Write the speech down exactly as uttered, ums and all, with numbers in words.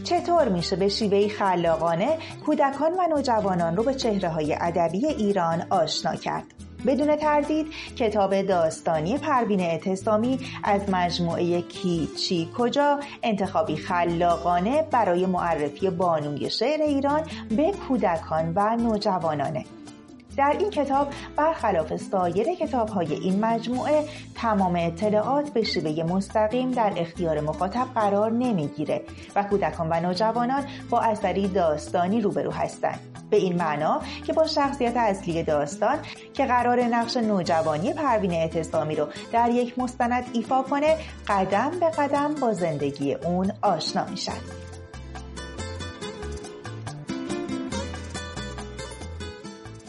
چطور میشه به شیوهی خلاقانه کودکان و نوجوانان رو به چهره‌های ادبی ایران آشنا کرد؟ بدون تردید کتاب داستانی پروین اعتصامی از مجموعه کی چی کجا انتخابی خلاقانه برای معرفی بانوی شعر ایران به کودکان و نوجوانانه. در این کتاب برخلاف سایر کتاب‌های این مجموعه تمام اطلاعات به شیوه مستقیم در اختیار مخاطب قرار نمیگیره و کودکان و نوجوانان با اثری داستانی روبرو هستند، به این معنا که با شخصیت اصلی داستان که قرار نقش نوجوانی پروین اعتصامی رو در یک مستند ایفا کنه قدم به قدم با زندگی اون آشنا میشن.